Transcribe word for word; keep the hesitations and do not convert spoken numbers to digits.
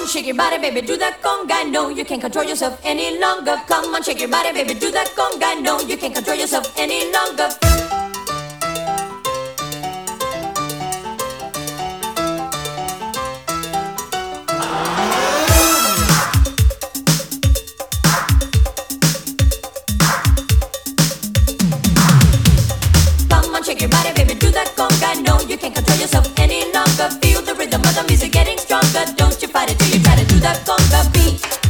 on, shake your body, baby, do that conga. No, you can't control yourself any longer. Come on, shake your body, baby, do that conga. No, you can't control yourself any longer. Shake your body, baby, do that conga. No, you can't control yourself any longer. Feel the rhythm of the music getting stronger. Don't you fight it till you try to do that conga beat.